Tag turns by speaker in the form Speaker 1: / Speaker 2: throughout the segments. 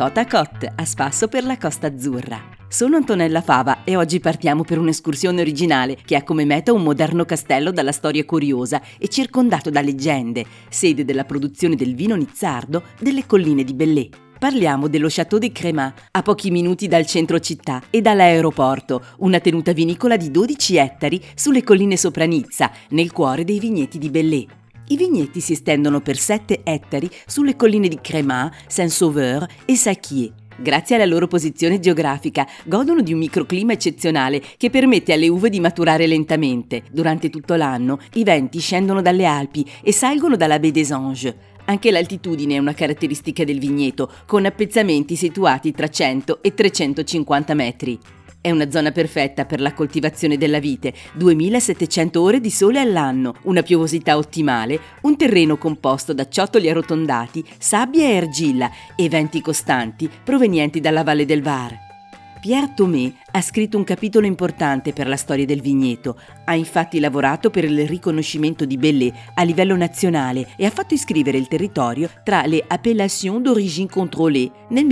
Speaker 1: Côte à Côte, a spasso per la Costa Azzurra. Sono Antonella Fava e oggi partiamo per un'escursione originale che ha come meta un moderno castello dalla storia curiosa e circondato da leggende, sede della produzione del vino nizzardo delle colline di Belley. Parliamo dello Château de Crémat, a pochi minuti dal centro città e dall'aeroporto, una tenuta vinicola di 12 ettari sulle colline sopra Nizza, nel cuore dei vigneti di Belley. I vigneti si estendono per 7 ettari sulle colline di Crémat, Saint-Sauveur e Saquier. Grazie alla loro posizione geografica, godono di un microclima eccezionale che permette alle uve di maturare lentamente. Durante tutto l'anno i venti scendono dalle Alpi e salgono dalla Baie des Anges. Anche l'altitudine è una caratteristica del vigneto, con appezzamenti situati tra 100 e 350 metri. È una zona perfetta per la coltivazione della vite, 2700 ore di sole all'anno, una piovosità ottimale, un terreno composto da ciottoli arrotondati, sabbia e argilla e venti costanti provenienti dalla Valle del Var. Pierre Thomé ha scritto un capitolo importante per la storia del vigneto. Ha infatti lavorato per il riconoscimento di Belley a livello nazionale e ha fatto iscrivere il territorio tra le Appellations d'origine contrôlée nel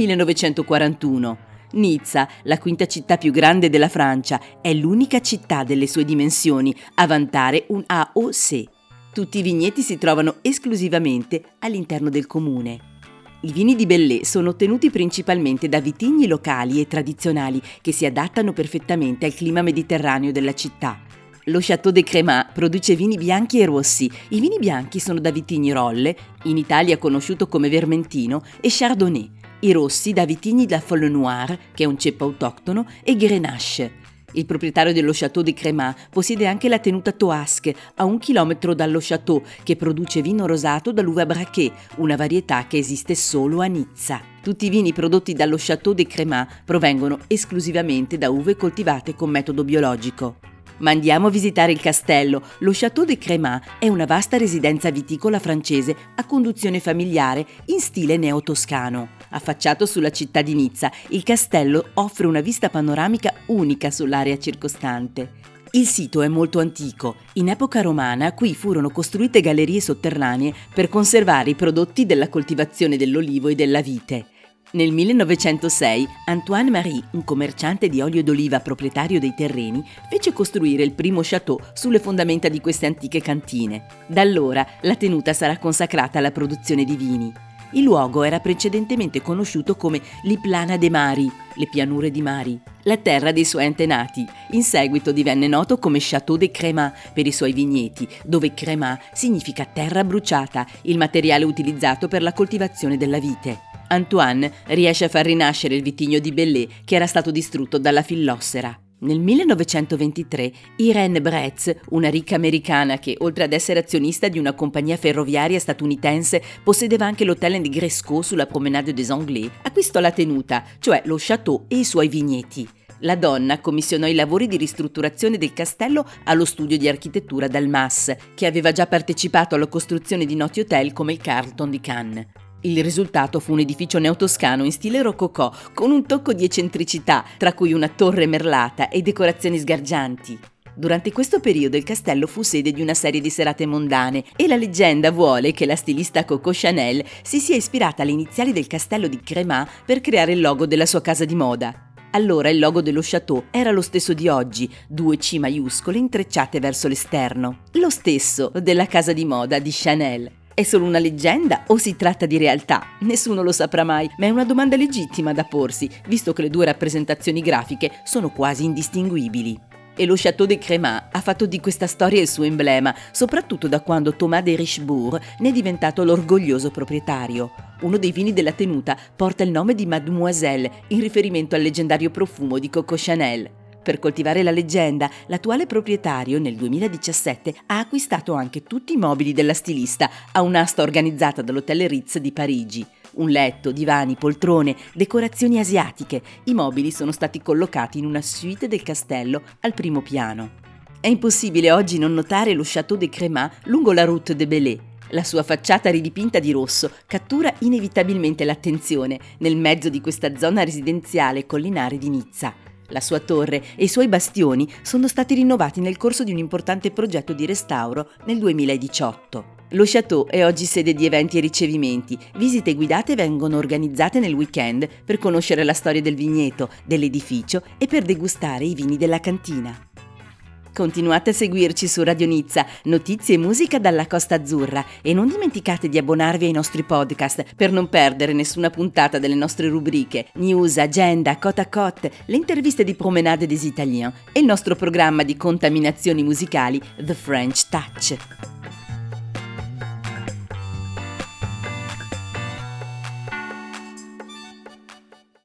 Speaker 1: 1941. Nizza, la quinta città più grande della Francia, è l'unica città delle sue dimensioni a vantare un AOC. Tutti i vigneti si trovano esclusivamente all'interno del comune. I vini di Belley sono ottenuti principalmente da vitigni locali e tradizionali che si adattano perfettamente al clima mediterraneo della città. Lo Château de Crémat produce vini bianchi e rossi. I vini bianchi sono da vitigni Rolle, in Italia conosciuto come Vermentino, e Chardonnay. I rossi da vitigni da Folle Noire, che è un ceppo autoctono, e Grenache. Il proprietario dello Château de Crémat possiede anche la tenuta Toasque, a 1 chilometro dallo château, che produce vino rosato dall'uva Braquet, una varietà che esiste solo a Nizza. Tutti i vini prodotti dallo Château de Crémat provengono esclusivamente da uve coltivate con metodo biologico. Ma andiamo a visitare il castello. Lo Château de Crémat è una vasta residenza viticola francese a conduzione familiare in stile neo-toscano. Affacciato sulla città di Nizza, il castello offre una vista panoramica unica sull'area circostante. Il sito è molto antico. In epoca romana qui furono costruite gallerie sotterranee per conservare i prodotti della coltivazione dell'olivo e della vite. Nel 1906 Antoine Marie, un commerciante di olio d'oliva proprietario dei terreni, fece costruire il primo château sulle fondamenta di queste antiche cantine. Da allora la tenuta sarà consacrata alla produzione di vini. Il luogo era precedentemente conosciuto come l'Iplana de Mari, le pianure di Mari, la terra dei suoi antenati. In seguito divenne noto come Château de Crémat per i suoi vigneti, dove Crémat significa terra bruciata, il materiale utilizzato per la coltivazione della vite. Antoine riesce a far rinascere il vitigno di Belley che era stato distrutto dalla fillossera. Nel 1923 Irene Bretz, una ricca americana che, oltre ad essere azionista di una compagnia ferroviaria statunitense, possedeva anche l'hotel di Grescoux sulla Promenade des Anglais, acquistò la tenuta, cioè lo château e i suoi vigneti. La donna commissionò i lavori di ristrutturazione del castello allo studio di architettura Dalmas, che aveva già partecipato alla costruzione di noti hotel come il Carlton di Cannes. Il risultato fu un edificio neotoscano in stile rococò, con un tocco di eccentricità, tra cui una torre merlata e decorazioni sgargianti. Durante questo periodo il castello fu sede di una serie di serate mondane e la leggenda vuole che la stilista Coco Chanel si sia ispirata alle iniziali del castello di Crémat per creare il logo della sua casa di moda. Allora il logo dello château era lo stesso di oggi, 2 C maiuscole intrecciate verso l'esterno, lo stesso della casa di moda di Chanel. È solo una leggenda o si tratta di realtà? Nessuno lo saprà mai, ma è una domanda legittima da porsi, visto che le due rappresentazioni grafiche sono quasi indistinguibili. E lo Château de Crémat ha fatto di questa storia il suo emblema, soprattutto da quando Thomas de Richebourg ne è diventato l'orgoglioso proprietario. Uno dei vini della tenuta porta il nome di Mademoiselle, in riferimento al leggendario profumo di Coco Chanel. Per coltivare la leggenda, l'attuale proprietario nel 2017 ha acquistato anche tutti i mobili della stilista a un'asta organizzata dall'Hotel Ritz di Parigi. Un letto, divani, poltrone, decorazioni asiatiche. I mobili sono stati collocati in una suite del castello al primo piano. È impossibile oggi non notare lo Château de Crémat lungo la Route de Belley. La sua facciata ridipinta di rosso cattura inevitabilmente l'attenzione nel mezzo di questa zona residenziale collinare di Nizza. La sua torre e i suoi bastioni sono stati rinnovati nel corso di un importante progetto di restauro nel 2018. Lo Château è oggi sede di eventi e ricevimenti. Visite guidate vengono organizzate nel weekend per conoscere la storia del vigneto, dell'edificio e per degustare i vini della cantina. Continuate a seguirci su Radio Nizza, notizie e musica dalla Costa Azzurra e non dimenticate di abbonarvi ai nostri podcast per non perdere nessuna puntata delle nostre rubriche News, Agenda, Côte à Côte, le interviste di Promenade des Italiens e il nostro programma di contaminazioni musicali The French Touch.